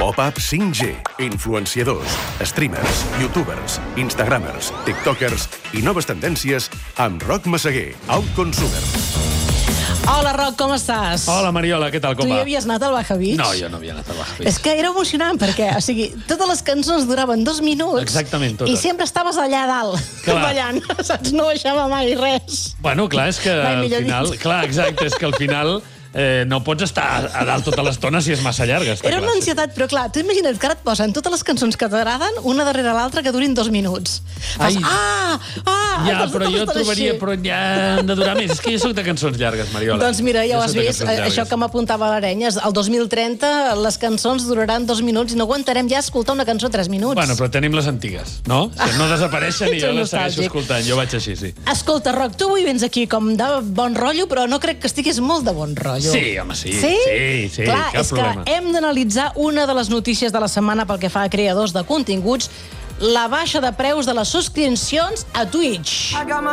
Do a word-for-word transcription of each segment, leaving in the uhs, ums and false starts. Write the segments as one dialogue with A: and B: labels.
A: Pop-up cinc G, influenciadors, streamers, youtubers, instagramers, tiktokers i noves tendències amb Roc Massaguer, Outconsumer.
B: Hola, Roc, com estàs?
C: Hola, Mariola, què tal, com
B: va? Tu
C: va?
B: hi havies anat al Baja Beach?
C: No, jo no havia anat al Baja Beach.
B: És que era emocionant, perquè, o sigui, totes les cançons duraven dos minuts.
C: Exactament, totes.
B: I sempre estaves allà dalt,
C: clar.
B: ballant, saps? No baixava mai res.
C: Bueno, clar, és que
B: Mai
C: al final...
B: dit.
C: Clar, exacte, és que al final... Eh, no pots estar a dalt tota l'estona si és massa llarga.
B: Era una ansietat, però clar, tu imagina't que ara et posen totes les cançons que t'agraden, una darrere l'altra, que durin dos minuts. Fas,
C: Ai.
B: ah, ah...
C: Ja,
B: fas
C: però
B: tota
C: jo
B: l'estona
C: trobaria...
B: així.
C: Però ja han de durar més. És que jo soc de cançons llargues, Mariola.
B: Doncs mira, ja
C: Jo
B: ho has
C: soc de
B: vist,
C: cançons llargues.
B: això que m'apuntava a l'Arenyes. El dos mil trenta les cançons duraran dos minuts i no aguantarem ja escoltar una cançó tres minuts.
C: Bueno, però tenim les antigues, no? Que no desapareixen i jo les segueixo
B: nostàlgic.
C: escoltant. Jo vaig així, sí.
B: Escolta, Roc, tu avui vens aquí com de bon rotllo, però no crec que estiguis molt de bon rotllo.
C: Sí, home, sí.
B: Sí?
C: Sí, sí,
B: Clar,
C: cap
B: és
C: problema.
B: que hem d'analitzar una de les notícies de la setmana pel que fa a creadors de continguts, la baixa de preus de les subscripcions a Twitch.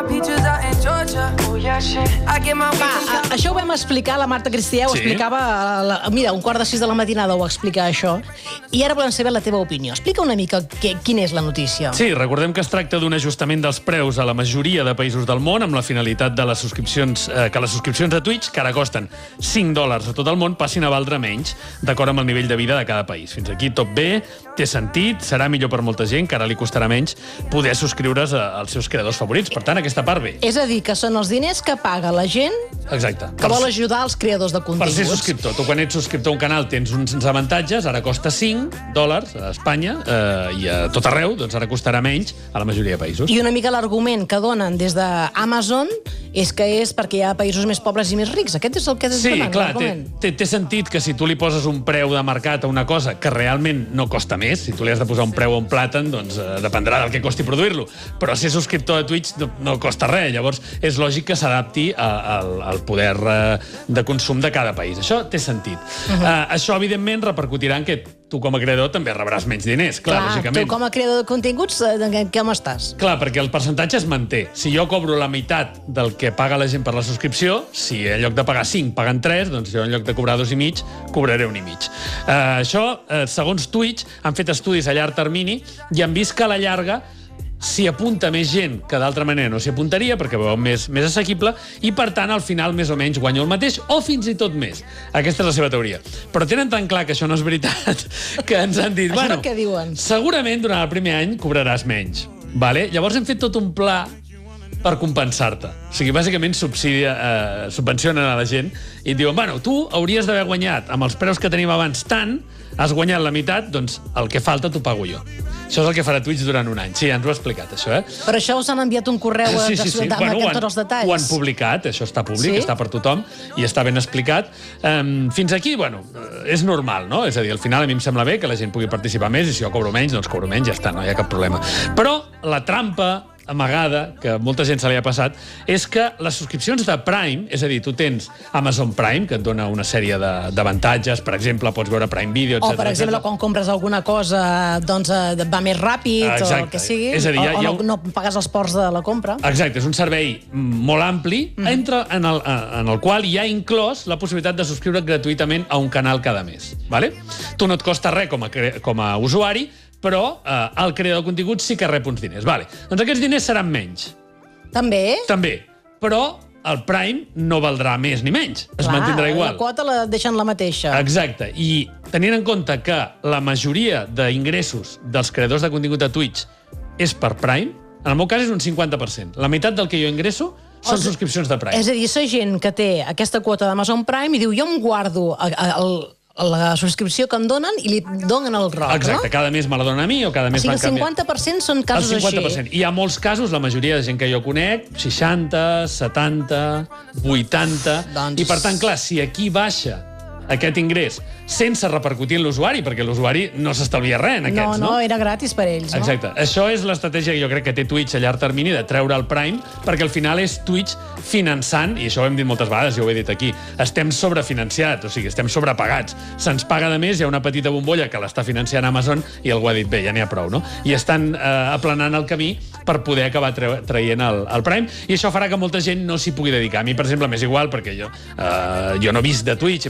B: Va, a, això ho vam explicar, la Marta Cristià ho
C: Sí.
B: explicava, a la, mira, un quart de sis de la matinada ho va explicar això, i ara volem saber la teva opinió. Explica una mica que, quina és la notícia.
C: Sí, recordem que es tracta d'un ajustament dels preus a la majoria de països del món amb la finalitat de les subscripcions, eh, que les subscripcions de Twitch, que ara costen cinc dòlars a tot el món, passin a valdre menys, d'acord amb el nivell de vida de cada país. Fins aquí tot bé, té sentit, serà millor per molta gent, que ara li costarà menys poder subscriure's a, als seus creadors favorits. Per tant, aquesta part bé.
B: És a dir, que són els diners que paga la gent
C: Exacte.
B: que vol ajudar els creadors de
C: Per
B: continguts.
C: ser subscriptor. Tu quan ets subscriptor a un canal tens uns avantatges, ara costa cinc dòlars a Espanya eh, i a tot arreu, doncs ara costarà menys a la majoria de països.
B: I una mica l'argument que donen des d'Amazon és que és perquè hi ha països més pobres i més rics. Aquest és el que
C: Sí,
B: donen,
C: clar, té,
B: l'argument.
C: té, té sentit que si tu li poses un preu de mercat a una cosa que realment no costa més, si tu li has de posar un preu a un plàtan, doncs eh, dependrà del que costi produir-lo. Però ser subscriptor a Twitch no, no costa res, llavors és lògic que s'adapti a- al, al poder eh, de consum de cada país. Això té sentit. Uh -huh. uh, això, evidentment, repercutirà en que tu com a creador també rebràs menys diners, clar,
B: Clar,
C: lògicament.
B: tu com a creador de continguts, eh, en què estàs?
C: Clar, perquè el percentatge es manté. Si jo cobro la meitat del que paga la gent per la subscripció, si en lloc de pagar cinc paguen tres, doncs jo en lloc de cobrar dos i mig, cobraré un i mig. Uh, això, uh, segons Twitch, han fet estudis a llarg termini i han vist que a la llarga s'hi apunta més gent que d'altra manera no s'hi apuntaria, perquè veuen més, més assequible, i per tant, al final, més o menys, guanyo el mateix, o fins i tot més. Aquesta és la seva teoria. Però tenen tan clar que això no és veritat, que ens han dit,
B: Això
C: bueno,
B: és el que diuen.
C: segurament durant el primer any cobraràs menys. Vale? Llavors hem fet tot un pla per compensar-te. O sigui, bàsicament subsidia, eh, subvencionen a la gent i et diuen, bueno, tu hauries d'haver guanyat amb els preus que tenim abans tant, has guanyat la meitat, doncs el que falta t'ho pago jo. Això és el que farà Twitch durant un any. Sí, ja ens ho ha explicat, això, eh?
B: Per això us han enviat un correu
C: Sí,
B: eh,
C: sí, sí.
B: amb
C: Bueno, ho,
B: tots els
C: han,
B: detalls.
C: ho han publicat, això està públic,
B: Sí?
C: està per tothom i està ben explicat. Um, fins aquí, bueno, eh, és normal, no? És a dir, al final a mi em sembla bé que la gent pugui participar més i si jo cobro menys, doncs cobro menys, ja està, no hi ha cap problema. Però la trampa amagada, que a molta gent se li ha passat, és que les subscripcions de Prime, és a dir, tu tens Amazon Prime, que et dona una sèrie de- d'avantatges, per exemple, pots veure Prime Video, etcètera.
B: O, per exemple, quan compres alguna cosa, doncs eh, va més ràpid,
C: Exacte.
B: o el que sigui,
C: És a dir,
B: o,
C: hi ha-
B: o
C: hi ha
B: no,
C: un-
B: no pagues els ports de la compra.
C: Exacte, és un servei molt ampli, mm. entre, en, el, en el qual hi ha inclòs la possibilitat de subscriure gratuïtament a un canal cada mes. Vale? Tu no et costa res com a, cre- com a usuari, però eh, el creador de contingut sí que rep uns diners. Vale. Doncs aquests diners seran menys.
B: També?
C: També. Però el Prime no valdrà més ni menys. Es
B: Clar,
C: mantindrà igual.
B: La quota la deixen la mateixa.
C: Exacte. I tenint en compte que la majoria d'ingressos dels creadors de contingut a Twitch és per Prime, en el meu cas és un cinquanta per cent. La meitat del que jo ingresso són
B: O sigui,
C: subscripcions de Prime.
B: És a dir, és gent que té aquesta quota d'Amazon Prime i diu, jo em guardo a, a, a, la subscripció que em donen i li donen el roc,
C: Exacte,
B: no?
C: cada mes me la donen a mi o cada
B: O
C: mes
B: sigui,
C: van
B: el
C: canviant.
B: cinquanta per cent són casos
C: El cinquanta per cent.
B: així.
C: Hi ha molts casos, la majoria de gent que jo conec, seixanta, setanta, vuitanta...
B: Doncs-
C: I per tant, clar, si aquí baixa aquest ingrés sense repercutir en l'usuari, perquè l'usuari no s'estalvia res en aquests,
B: no,
C: no?
B: no, era gratis per ells, no?
C: Exacte. Això és l'estratègia que jo crec que té Twitch a llarg termini, de treure el Prime, perquè al final és Twitch finançant, i això ho hem dit moltes vegades, jo ho he dit aquí, estem sobrefinanciats, o sigui, estem sobrepagats. Se'ns paga de més, hi ha una petita bombolla que l'està financiant Amazon i algú ha dit, bé, ja n'hi ha prou, no? I estan eh, aplanant el camí per poder acabar tra traient el, el Prime, i això farà que molta gent no s'hi pugui dedicar. A mi, per exemple, m'és igual, perquè jo, eh, jo no visc de Twitch, i per tant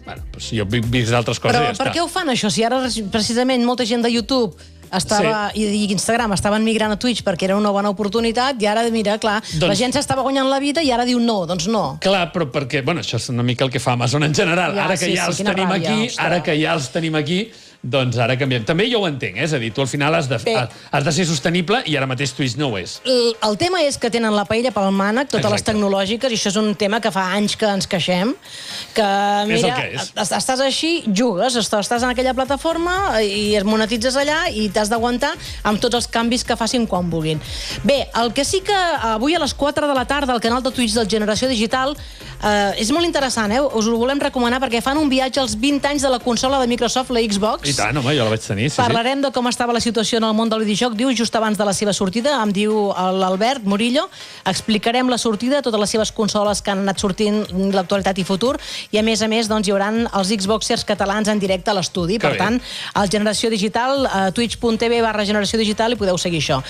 C: bueno, doncs jo he vist altres coses
B: Però
C: i ja està.
B: per què ho fan, això? Si ara, precisament, molta gent de YouTube estava, sí. i Instagram estaven migrant a Twitch perquè era una bona oportunitat i ara, mira, clar, doncs, la gent s'estava guanyant la vida i ara diu no, doncs no.
C: Clar, però perquè, bueno, això és una mica el que fa Amazon en general.
B: Ja,
C: ara que
B: sí,
C: ja
B: sí,
C: els
B: quina
C: tenim
B: ràbia,
C: aquí,
B: ostres.
C: ara que ja els tenim aquí, doncs ara canviem. També jo ho entenc, eh? És a dir, tu al final has de, has de ser sostenible i ara mateix Twitch no ho és.
B: El, el tema és que tenen la paella pel mànec, totes
C: Exacte.
B: les tecnològiques, i això és un tema que fa anys que ens queixem, que, mira,
C: que és.
B: estàs així, jugues, estàs en aquella plataforma i es monetitzes allà i t'has d'aguantar amb tots els canvis que facin quan vulguin. Bé, el que sí que avui a les quatre de la tarda al canal de Twitch del Generació Digital eh, és molt interessant, eh? Us ho volem recomanar perquè fan un viatge als vint anys de la consola de Microsoft, la Xbox.
C: I tant, home, jo la vaig tenir, sí,
B: Parlarem
C: sí.
B: de com estava la situació en el món del videojoc, diu, just abans de la seva sortida, em diu l'Albert Murillo. Explicarem la sortida, totes les seves consoles que han anat sortint, l'actualitat i futur, i a més a més doncs, hi haurà els Xboxers catalans en directe a l'estudi. Per tant, al Generació Digital, a twitch punt tv barra Generació Digital, i podeu seguir això.